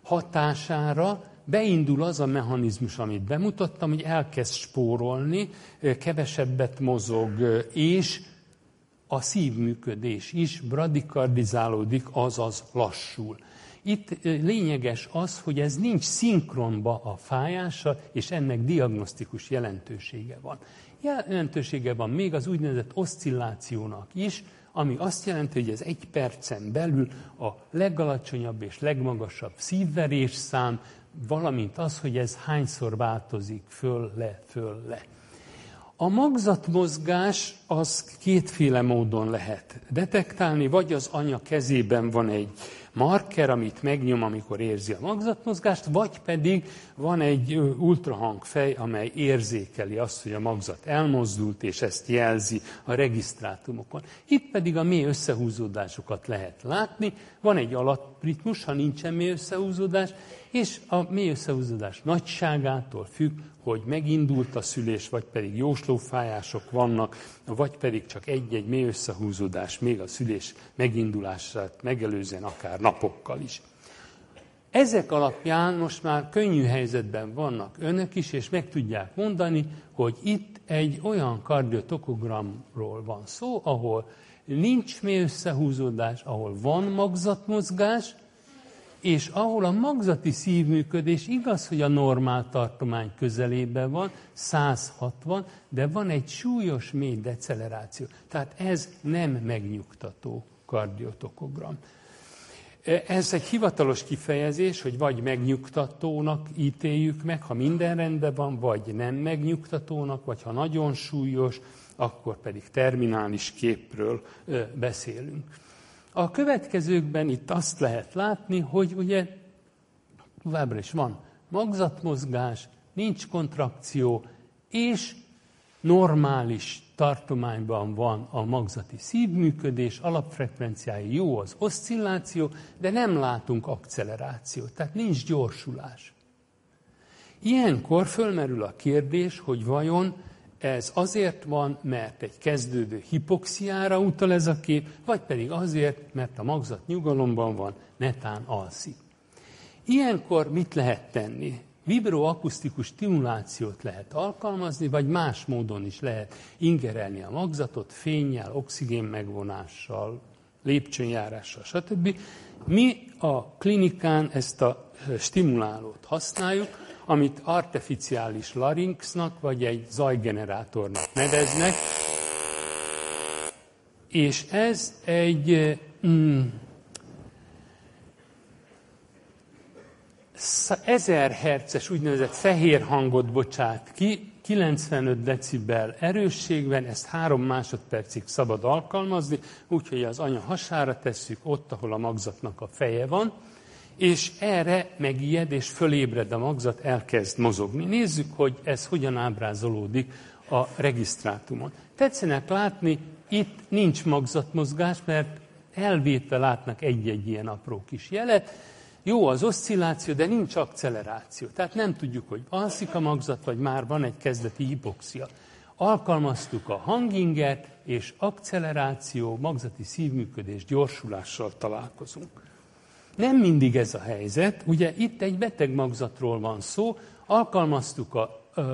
hatására beindul az a mechanizmus, amit bemutattam, hogy elkezd spórolni, kevesebbet mozog, és a szívműködés is bradikardizálódik, azaz lassul. Itt lényeges az, hogy ez nincs szinkronba a fájással, és ennek diagnosztikus jelentősége van. Jelentősége van még az úgynevezett oszcillációnak is, ami azt jelenti, hogy ez egy percen belül a legalacsonyabb és legmagasabb szívverésszám, valamint az, hogy ez hányszor változik föl-le, föl-le. A magzatmozgás az kétféle módon lehet detektálni, vagy az anya kezében van egy marker, amit megnyom, amikor érzi a magzatmozgást, vagy pedig van egy ultrahangfej, amely érzékeli azt, hogy a magzat elmozdult, és ezt jelzi a regisztrátumokon. Itt pedig a mély összehúzódásokat lehet látni, van egy alapritmus, ha nincsen mély összehúzódás, és a mély összehúzódás nagyságától függ, hogy megindult a szülés, vagy pedig jóslófájások vannak, vagy pedig csak egy-egy mély összehúzódás még a szülés megindulását megelőzően akár napokkal is. Ezek alapján most már könnyű helyzetben vannak önök is, és meg tudják mondani, hogy itt egy olyan kardiotokogramról van szó, ahol nincs mély összehúzódás, ahol van magzatmozgás, és ahol a magzati szívműködés igaz, hogy a normál tartomány közelében van, száz hatvan, de van egy súlyos mély deceleráció. Tehát ez nem megnyugtató kardiotokogram. Ez egy hivatalos kifejezés, hogy vagy megnyugtatónak ítéljük meg, ha minden rendben van, vagy nem megnyugtatónak, vagy ha nagyon súlyos, akkor pedig terminális képről beszélünk. A következőkben itt azt lehet látni, hogy ugye továbbra is van magzatmozgás, nincs kontrakció, és normális tartományban van a magzati szívműködés, alapfrekvenciái jó az oszcilláció, de nem látunk akcelerációt, tehát nincs gyorsulás. Ilyenkor fölmerül a kérdés, hogy vajon ez azért van, mert egy kezdődő hipoxiára utal ez a kép, vagy pedig azért, mert a magzat nyugalomban van, netán alszik. Ilyenkor mit lehet tenni? Vibroakusztikus stimulációt lehet alkalmazni, vagy más módon is lehet ingerelni a magzatot, fénnyel, oxigén megvonással, lépcsőnjárással, stb. Mi a klinikán ezt a stimulálót használjuk, amit artificiális larinxnak, vagy egy zajgenerátornak neveznek, és ez egy mm, ezer hertzes úgynevezett fehér hangot bocsát ki, kilencvenöt decibel erősségben, ezt három másodpercig szabad alkalmazni, úgyhogy az anya hasára tesszük, ott, ahol a magzatnak a feje van, és erre megijed, és fölébred a magzat, elkezd mozogni. Nézzük, hogy ez hogyan ábrázolódik a regisztrátumon. Tetszenek látni, itt nincs magzatmozgás, mert elvétve látnak egy-egy ilyen apró kis jelet. Jó az oszcilláció, de nincs akceleráció. Tehát nem tudjuk, hogy alszik a magzat, vagy már van egy kezdeti hipoxia. Alkalmaztuk a hangingert, és akceleráció, magzati szívműködés, gyorsulással találkozunk. Nem mindig ez a helyzet, ugye itt egy beteg magzatról van szó, alkalmaztuk a ö,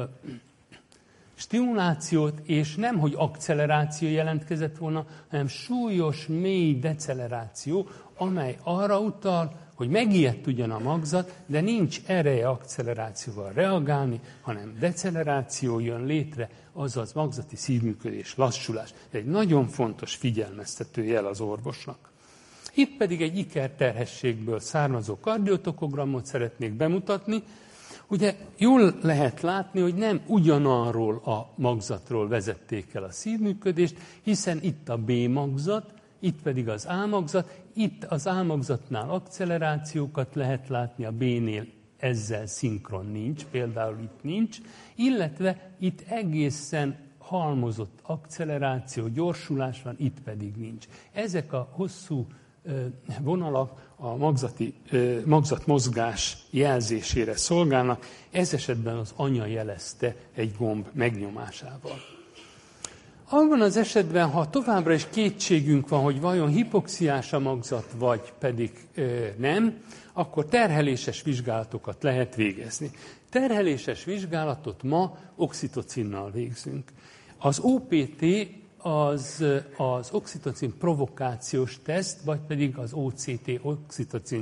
stimulációt, és nem, hogy akceleráció jelentkezett volna, hanem súlyos, mély deceleráció, amely arra utal, hogy megijedt ugyan a magzat, de nincs ereje akcelerációval reagálni, hanem deceleráció jön létre, azaz magzati szívműködés, lassulás. Ez egy nagyon fontos figyelmeztető jel az orvosnak. Itt pedig egy ikerterhességből származó kardiotokogramot szeretnék bemutatni. Ugye jól lehet látni, hogy nem ugyanarról a magzatról vezették el a szívműködést, hiszen itt a B-magzat, itt pedig az A-magzat, itt az A-magzatnál akcelerációkat lehet látni, a B-nél ezzel szinkron nincs, például itt nincs, illetve itt egészen halmozott akceleráció, gyorsulás van, itt pedig nincs. Ezek a hosszú vonalak a magzati, magzatmozgás jelzésére szolgálnak, ez esetben az anya jelezte egy gomb megnyomásával. Abban az esetben, ha továbbra is kétségünk van, hogy vajon hipoxiás a magzat, vagy pedig nem, akkor terheléses vizsgálatokat lehet végezni. Terheléses vizsgálatot ma oxitocinnal végzünk. Az o pé té az, az oxitocin provokációs teszt, vagy pedig az o cé té, oxitocin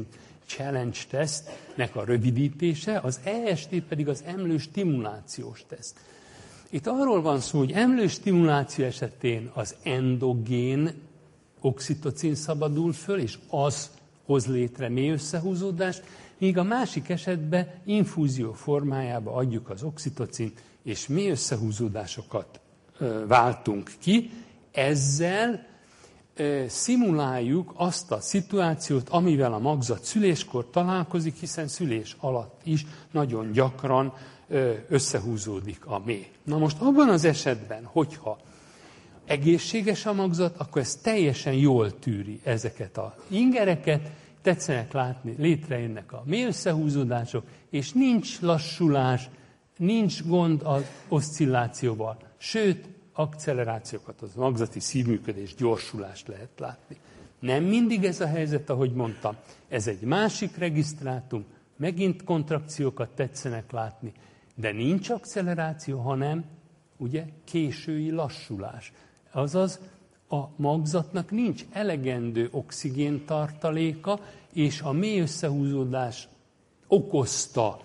challenge tesztnek a rövidítése, az E S T pedig az emlőstimulációs teszt. Itt arról van szó, hogy emlőstimuláció esetén az endogén oxitocin szabadul föl, és az hoz létre mély összehúzódást, míg a másik esetben infúzió formájába adjuk az oxitocin, és mély összehúzódásokat ö, váltunk ki. Ezzel ö, szimuláljuk azt a szituációt, amivel a magzat szüléskor találkozik, hiszen szülés alatt is nagyon gyakran ö, összehúzódik a mély. Na most abban az esetben, hogyha egészséges a magzat, akkor ez teljesen jól tűri ezeket a ingereket, tetszenek látni, létrejönnek a mély összehúzódások, és nincs lassulás, nincs gond az oszcillációval, sőt, akcelerációkat, az magzati szívműködés, gyorsulást lehet látni. Nem mindig ez a helyzet, ahogy mondtam. Ez egy másik regisztrátum, megint kontrakciókat tetszenek látni, de nincs akceleráció, hanem ugye késői lassulás. Azaz a magzatnak nincs elegendő oxigén tartaléka, és a mély összehúzódás okozta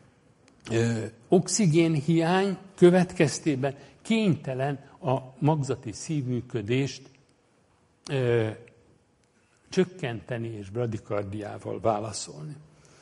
ö, oxigénhiány következtében kénytelen a magzati szívműködést ö, csökkenteni és bradikardiával válaszolni.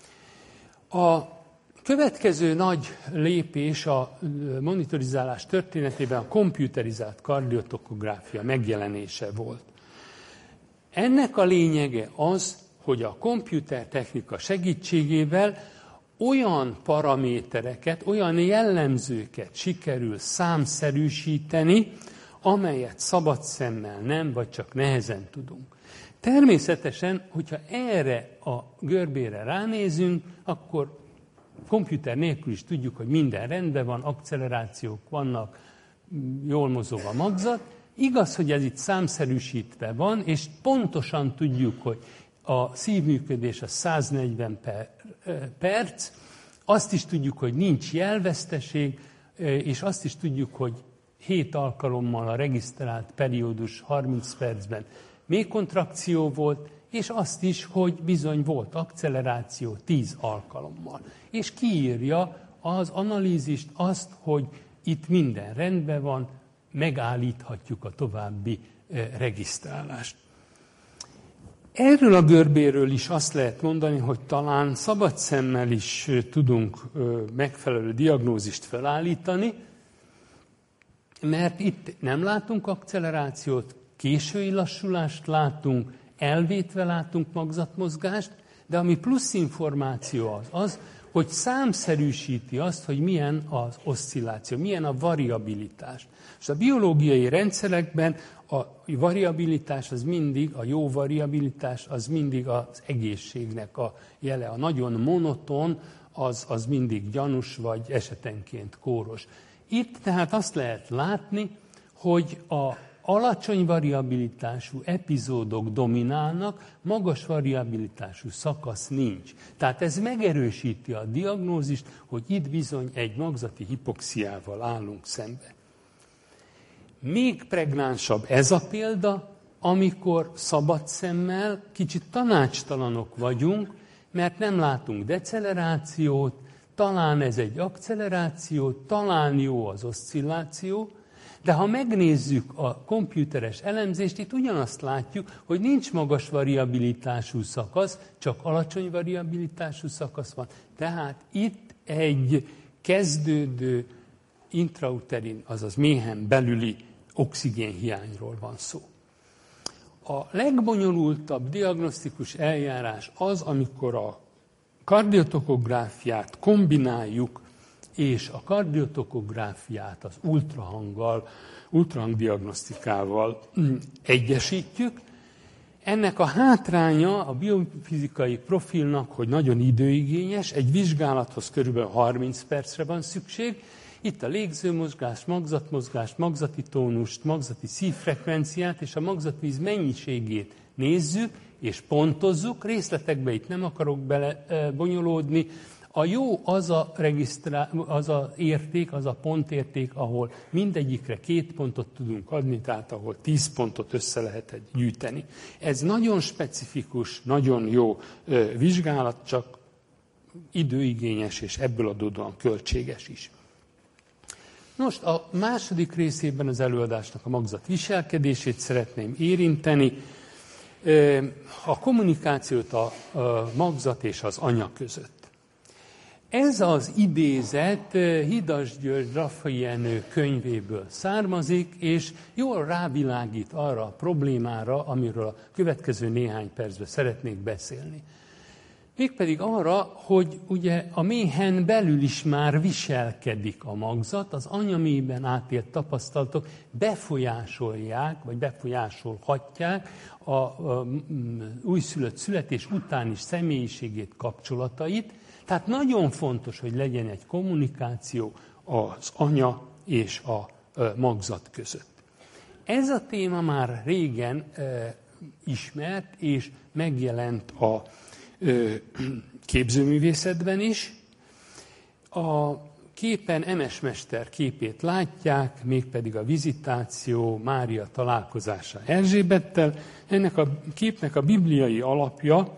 A következő nagy lépés a monitorizálás történetében a komputerizált kardiotokográfia megjelenése volt. Ennek a lényege az, hogy a komputertechnika segítségével olyan paramétereket, olyan jellemzőket sikerül számszerűsíteni, amelyet szabad szemmel nem, vagy csak nehezen tudunk. Természetesen, hogyha erre a görbére ránézünk, akkor komputer nélkül is tudjuk, hogy minden rendben van, akcelerációk vannak, jól mozog a magzat. Igaz, hogy ez itt számszerűsítve van, és pontosan tudjuk, hogy a szívműködés a száznegyven per, perc, azt is tudjuk, hogy nincs jelveszteség, és azt is tudjuk, hogy hét alkalommal a regisztrált periódus harminc percben mélykontrakció volt, és azt is, hogy bizony volt akceleráció tíz alkalommal. És kiírja az analízist azt, hogy itt minden rendben van, megállíthatjuk a további regisztrálást. Erről a görbéről is azt lehet mondani, hogy talán szabad szemmel is tudunk megfelelő diagnózist felállítani, mert itt nem látunk akcelerációt, késői lassulást látunk, elvétve látunk magzatmozgást, de ami plusz információ az, az, hogy számszerűsíti azt, hogy milyen az oszcilláció, milyen a variabilitás. És a biológiai rendszerekben a variabilitás az mindig, a jó variabilitás az mindig az egészségnek a jele. A nagyon monoton az, az mindig gyanús, vagy esetenként kóros. Itt tehát azt lehet látni, hogy a alacsony variabilitású epizódok dominálnak, magas variabilitású szakasz nincs. Tehát ez megerősíti a diagnózist, hogy itt bizony egy magzati hipoxiával állunk szembe. Még pregnánsabb ez a példa, amikor szabad szemmel kicsit tanácstalanok vagyunk, mert nem látunk decelerációt, talán ez egy akceleráció, talán jó az oszcilláció, de ha megnézzük a komputeres elemzést, itt ugyanazt látjuk, hogy nincs magas variabilitású szakasz, csak alacsony variabilitású szakasz van. Tehát itt egy kezdődő intrauterin, azaz méhen belüli oxigénhiányról van szó. A legbonyolultabb diagnosztikus eljárás az, amikor a kardiotokográfiát kombináljuk, és a kardiotokográfiát az ultrahanggal, ultrahangdiagnosztikával egyesítjük. Ennek a hátránya a biofizikai profilnak, hogy nagyon időigényes, egy vizsgálathoz körülbelül harminc percre van szükség. Itt a légzőmozgás, magzatmozgás, magzati tónust, magzati szívfrekvenciát és a magzatvíz mennyiségét nézzük és pontozzuk. Részletekbe itt nem akarok bele bonyolódni. A jó az a, regisztrál, az a érték, az a pontérték, ahol mindegyikre két pontot tudunk adni, tehát ahol tíz pontot össze lehet gyűjteni. Ez nagyon specifikus, nagyon jó ö, vizsgálat, csak időigényes és ebből adódóan költséges is. Most a második részében az előadásnak a magzat viselkedését szeretném érinteni. A kommunikációt a magzat és az anya között. Ez az idézet Hidas György Raffai Jenő könyvéből származik, és jól rávilágít arra a problémára, amiről a következő néhány percben szeretnék beszélni. Mégpedig arra, hogy ugye a méhen belül is már viselkedik a magzat, az anyaméhben átélt tapasztalatok befolyásolják, vagy befolyásolhatják a, a újszülött születés utáni személyiségét, kapcsolatait. Tehát nagyon fontos, hogy legyen egy kommunikáció az anya és a magzat között. Ez a téma már régen e, ismert, és megjelent a képzőművészetben is. A képen Emes mester képét látják, mégpedig a vizitáció Mária találkozása Erzsébettel. Ennek a képnek a bibliai alapja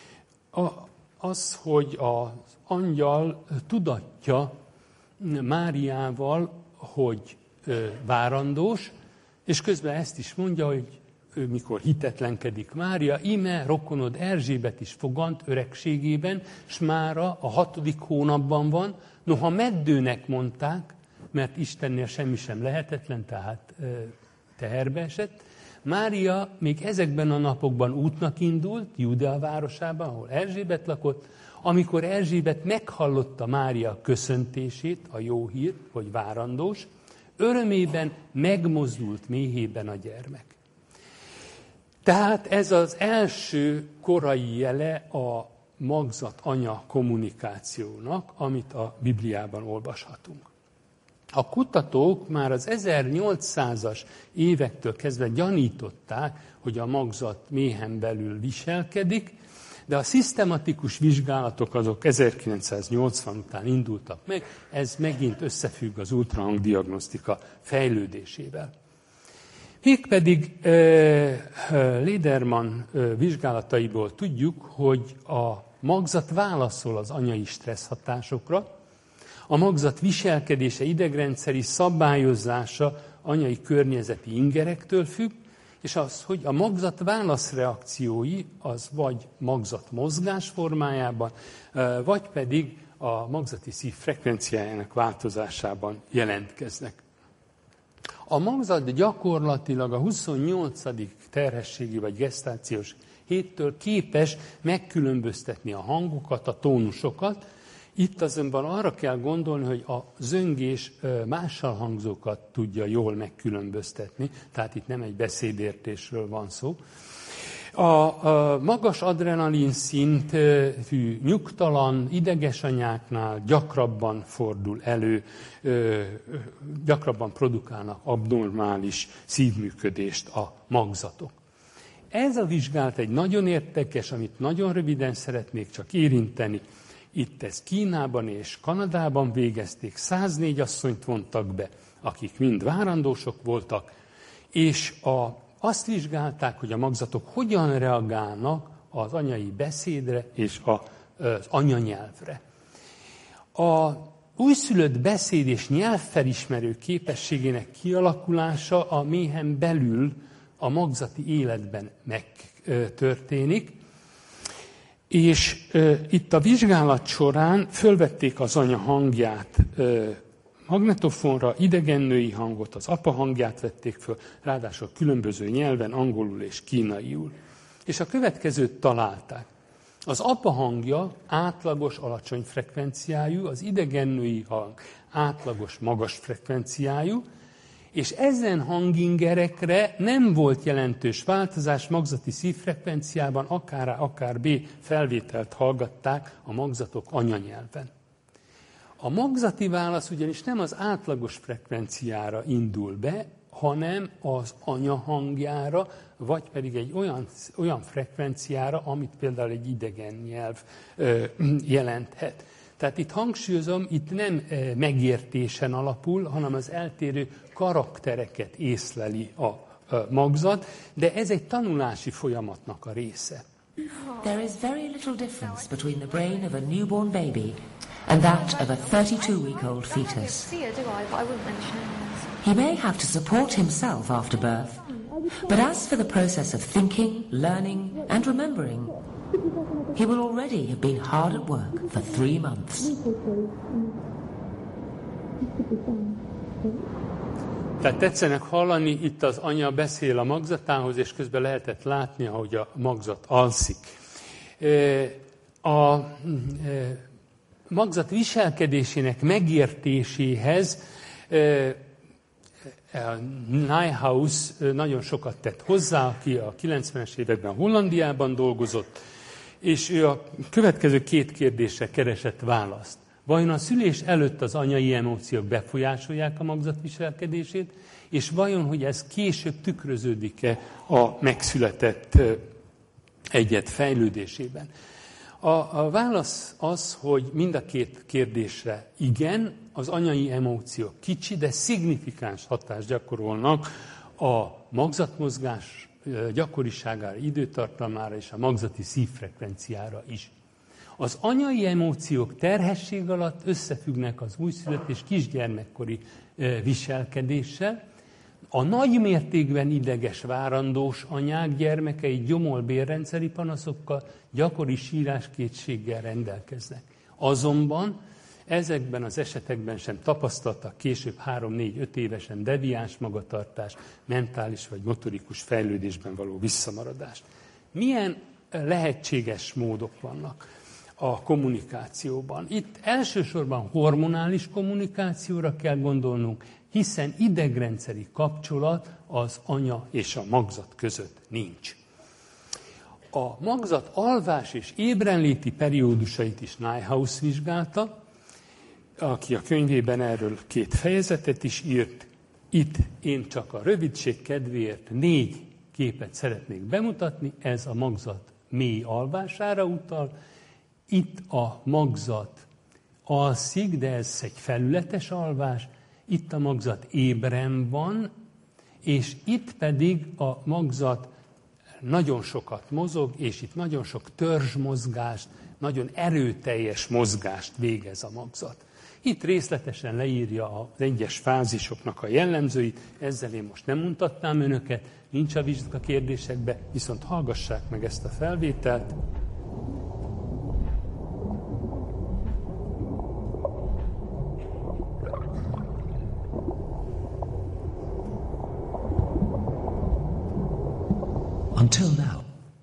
az, hogy az angyal tudatja Máriával, hogy várandós, és közben ezt is mondja, hogy ő mikor hitetlenkedik Mária, íme rokonod Erzsébet is fogant öregségében, s mára a hatodik hónapban van, noha meddőnek mondták, mert Istennél semmi sem lehetetlen, tehát teherbe esett. Mária még ezekben a napokban útnak indult, Júdea városában, ahol Erzsébet lakott, amikor Erzsébet meghallotta Mária köszöntését, a jó hírt, hogy várandós, örömében megmozdult méhében a gyermek. Tehát ez az első korai jele a magzat-anya kommunikációnak, amit a Bibliában olvashatunk. A kutatók már az ezernyolcszázas évektől kezdve gyanították, hogy a magzat méhen belül viselkedik, de a szisztematikus vizsgálatok azok ezerkilencszáznyolcvan után indultak meg, ez megint összefügg az ultrahangdiagnosztika fejlődésével. Mégpedig uh, Lederman uh, vizsgálataiból tudjuk, hogy a magzat válaszol az anyai stressz hatásokra, a magzat viselkedése, idegrendszeri szabályozása anyai környezeti ingerektől függ, és az, hogy a magzat válaszreakciói az vagy magzat mozgás formájában, uh, vagy pedig a magzati szív frekvenciájának változásában jelentkeznek. A magzat gyakorlatilag a huszonnyolcadik terhességi vagy gesztációs héttől képes megkülönböztetni a hangokat, a tónusokat. Itt azonban arra kell gondolni, hogy a zöngés mással hangzókat tudja jól megkülönböztetni, tehát itt nem egy beszédértésről van szó. A, a magas adrenalin szintű, nyugtalan, ideges anyáknál gyakrabban fordul elő, ö, gyakrabban produkálnak abnormális szívműködést a magzatok. Ez a vizsgálat egy nagyon érdekes, amit nagyon röviden szeretnék csak érinteni. Itt ez Kínában és Kanadában végezték, száznégy asszonyt vontak be, akik mind várandósok voltak, és a azt vizsgálták, hogy a magzatok hogyan reagálnak az anyai beszédre és az anyanyelvre. A újszülött beszéd és nyelvfelismerő képességének kialakulása a méhen belül a magzati életben megtörténik, és itt a vizsgálat során fölvették az anya hangját magnetofonra, idegennői hangot, az apa hangját vették föl, ráadásul különböző nyelven, angolul és kínaiul. És a következőt találták. Az apa hangja átlagos alacsony frekvenciájú, az idegennői hang átlagos magas frekvenciájú, és ezen hangingerekre nem volt jelentős változás magzati szívfrekvenciában, akár A, akár B felvételt hallgatták a magzatok anyanyelven. A magzati válasz ugyanis nem az átlagos frekvenciára indul be, hanem az anyahangjára, vagy pedig egy olyan, olyan frekvenciára, amit például egy idegen nyelv ö, jelenthet. Tehát itt hangsúlyozom, itt nem megértésen alapul, hanem az eltérő karaktereket észleli a magzat, de ez egy tanulási folyamatnak a része. There is very little difference between the brain of a newborn baby and that of a thirty-two-week-old fetus. He may have to support himself after birth, but as for the process of thinking, learning, and remembering, he will already have been hard at work for three months. Tehát tetszenek hallani, itt az anya beszél a magzatához, és közben lehetett látni, ahogy a magzat alszik. A magzat viselkedésének megértéséhez Nijhuis nagyon sokat tett hozzá, aki a kilencvenes években Hollandiában dolgozott, és ő a következő két kérdésre keresett választ. Vajon a szülés előtt az anyai emóciók befolyásolják a magzat viselkedését, és vajon, hogy ez később tükröződik-e a megszületett egyed fejlődésében? A, a válasz az, hogy mind a két kérdésre igen, az anyai emóciók kicsi, de szignifikáns hatást gyakorolnak a magzatmozgás gyakoriságára, időtartalmára és a magzati szívfrekvenciára is. Az anyai emóciók terhesség alatt összefüggnek az újszülött és kisgyermekkori viselkedéssel. A nagy mértékben ideges várandós anyák gyermekei gyomor-bélrendszeri panaszokkal, gyakori síráskétséggel rendelkeznek. Azonban ezekben az esetekben sem tapasztaltak később három-négy-öt évesen deviáns magatartás, mentális vagy motorikus fejlődésben való visszamaradást. Milyen lehetséges módok vannak a kommunikációban? Itt elsősorban hormonális kommunikációra kell gondolnunk, hiszen idegrendszeri kapcsolat az anya és a magzat között nincs. A magzat alvás és ébrenléti periódusait is Nijhuis vizsgálta, aki a könyvében erről két fejezetet is írt. Itt én csak a rövidség kedvéért négy képet szeretnék bemutatni, ez a magzat mély alvására utal. Itt a magzat alszik, de ez egy felületes alvás, itt a magzat ébren van, és itt pedig a magzat nagyon sokat mozog, és itt nagyon sok törzsmozgást, nagyon erőteljes mozgást végez a magzat. Itt részletesen leírja az egyes fázisoknak a jellemzőit, ezzel én most nem mutatnám önöket, nincs a vizsga kérdésekbe, viszont hallgassák meg ezt a felvételt. Until now.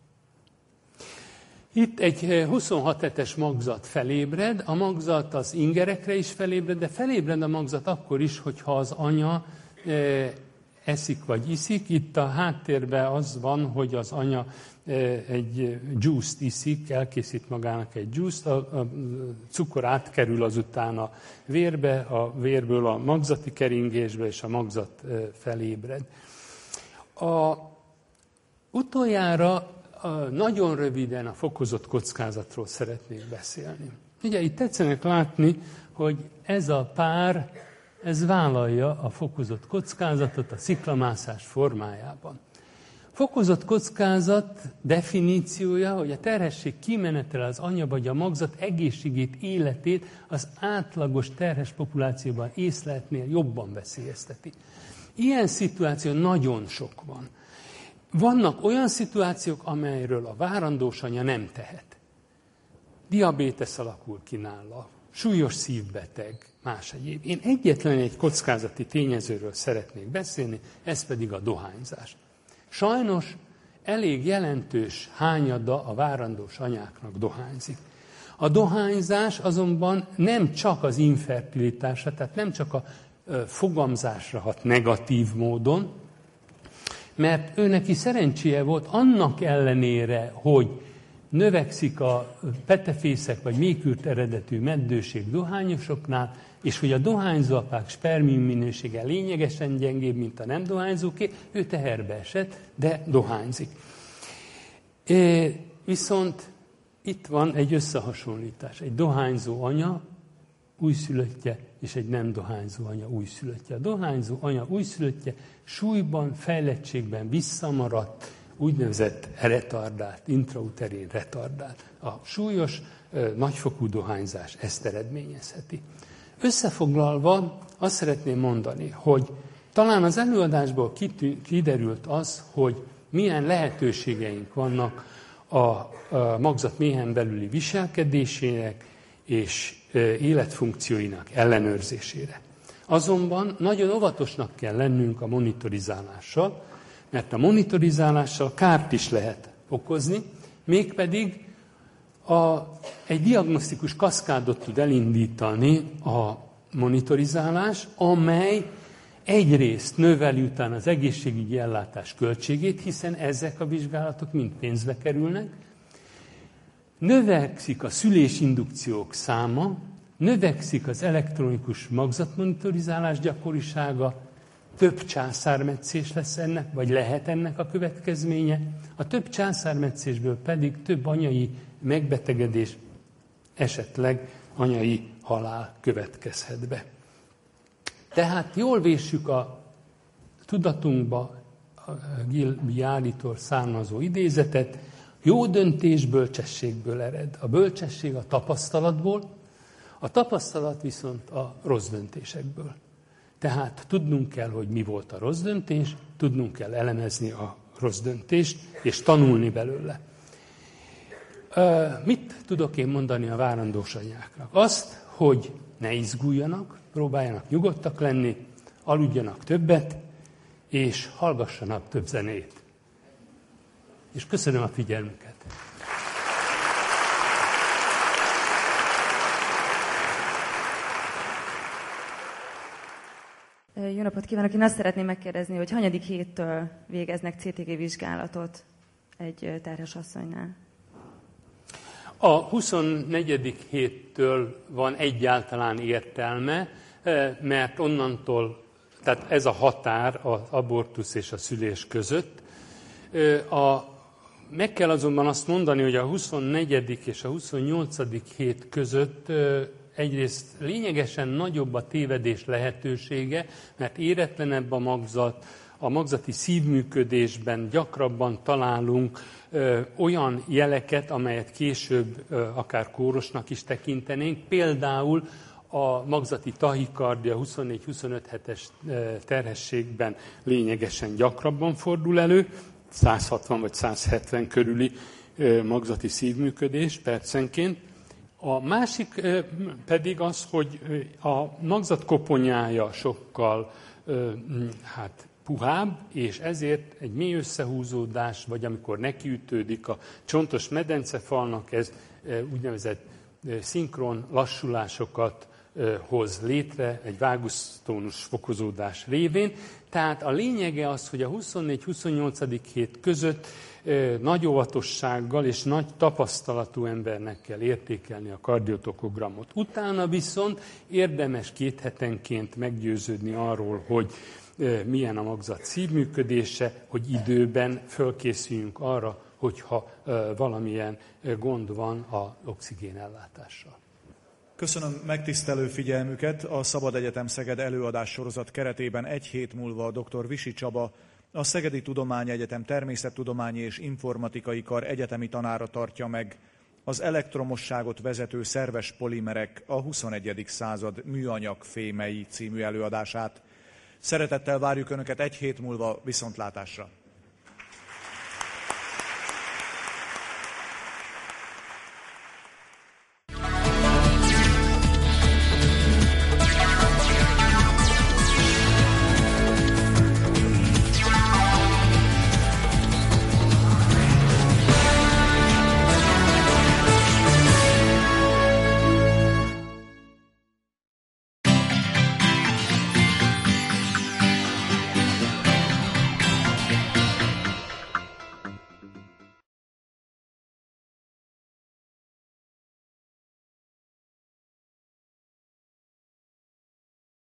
Itt egy huszonhat hetes magzat felébred, a magzat az ingerekre is felébred, de felébred a magzat akkor is, hogyha az anya e, eszik vagy iszik. Itt a háttérben az van, hogy az anya e, egy juice-t iszik, elkészít magának egy juice-t, a, a cukor átkerül azután a vérbe, a vérből a magzati keringésbe, és a magzat e, felébred. A Utoljára nagyon röviden a fokozott kockázatról szeretnék beszélni. Ugye itt tetszenek látni, hogy ez a pár, ez vállalja a fokozott kockázatot a sziklamászás formájában. Fokozott kockázat definíciója, hogy a terhesség kimenetele az anya vagy a magzat egészségét, életét az átlagos terhes populációban észleltnél jobban veszélyezteti. Ilyen szituáció nagyon sok van. Vannak olyan szituációk, amelyről a várandós anya nem tehet. Diabétesz alakul ki nála, súlyos szívbeteg, más egyéb. Én egyetlen egy kockázati tényezőről szeretnék beszélni, ez pedig a dohányzás. Sajnos elég jelentős hányada a várandós anyáknak dohányzik. A dohányzás azonban nem csak az infertilitásra, tehát nem csak a fogamzásra hat negatív módon, mert ő neki szerencséje volt annak ellenére, hogy növekszik a petefészek vagy mékült eredetű meddőség dohányosoknál, és hogy a dohányzó apák spermium minősége lényegesen gyengébb, mint a nem dohányzóké, ő teherbe esett, de dohányzik. É, viszont itt van egy összehasonlítás. Egy dohányzó anya újszülöttje, és egy nem dohányzó anya újszülöttje. A dohányzó anya újszülöttje súlyban, fejlettségben visszamaradt, úgynevezett retardált, intrauterén retardált. A súlyos, nagyfokú dohányzás ezt eredményezheti. Összefoglalva azt szeretném mondani, hogy talán az előadásból kiderült az, hogy milyen lehetőségeink vannak a magzat méhen belüli viselkedésének és életfunkcióinak ellenőrzésére. Azonban nagyon óvatosnak kell lennünk a monitorizálással, mert a monitorizálással kárt is lehet okozni, mégpedig a, egy diagnosztikus kaszkádot tud elindítani a monitorizálás, amely egyrészt növeli utána az egészségügyi ellátás költségét, hiszen ezek a vizsgálatok mind pénzbe kerülnek, növekszik a szülésindukciók száma, növekszik az elektronikus magzatmonitorizálás gyakorisága, több császármetszés lesz ennek, vagy lehet ennek a következménye. A több császármetszésből pedig több anyai megbetegedés, esetleg anyai halál következhet be. Tehát jól véssük a tudatunkba a Gil Bialitól származó idézetet, jó döntés bölcsességből ered. A bölcsesség a tapasztalatból, a tapasztalat viszont a rossz döntésekből. Tehát tudnunk kell, hogy mi volt a rossz döntés, tudnunk kell elemezni a rossz döntést, és tanulni belőle. Mit tudok én mondani a várandós anyáknak? Azt, hogy ne izguljanak, próbáljanak nyugodtak lenni, aludjanak többet, és hallgassanak több zenét. És köszönöm a figyelmüket. Jó napot kívánok! Én azt szeretném megkérdezni, hogy hanyadik héttől végeznek cé té gé vizsgálatot egy terhes asszonynál? A huszonnegyedik héttől van egyáltalán értelme, mert onnantól, tehát ez a határ az abortusz és a szülés között. A, meg kell azonban azt mondani, hogy a huszonnegyedik és a huszonnyolcadik hét között egyrészt lényegesen nagyobb a tévedés lehetősége, mert éretlenebb a magzat, a magzati szívműködésben gyakrabban találunk ö, olyan jeleket, amelyet később ö, akár kórosnak is tekintenénk. Például a magzati tahikardia huszonnégy-huszonöt hetes ö, terhességben lényegesen gyakrabban fordul elő, száz hatvan vagy száz hetven körüli ö, magzati szívműködés percenként. A másik ö, pedig az, hogy a magzat koponyája sokkal ö, hát, puhább, és ezért egy mély összehúzódás, vagy amikor nekiütődik a csontos medencefalnak, ez úgynevezett szinkron lassulásokat hoz létre egy vágusztónus fokozódás révén. Tehát a lényege az, hogy a huszonnégy-huszonnyolcadik hét között nagy óvatossággal és nagy tapasztalatú embernek kell értékelni a kardiotokogramot. Utána viszont érdemes két hetenként meggyőződni arról, hogy milyen a magzat szívműködése, hogy időben fölkészüljünk arra, hogyha valamilyen gond van az oxigénellátással. Köszönöm megtisztelő figyelmüket. A Szabad Egyetem Szeged előadás sorozat keretében egy hét múlva a dr. Visi Csaba, a Szegedi Tudományegyetem Természettudományi és Informatikai Kar egyetemi tanára tartja meg az elektromosságot vezető szerves polimerek a huszonegyedik század műanyag fémei című előadását. Szeretettel várjuk Önöket egy hét múlva, viszontlátásra!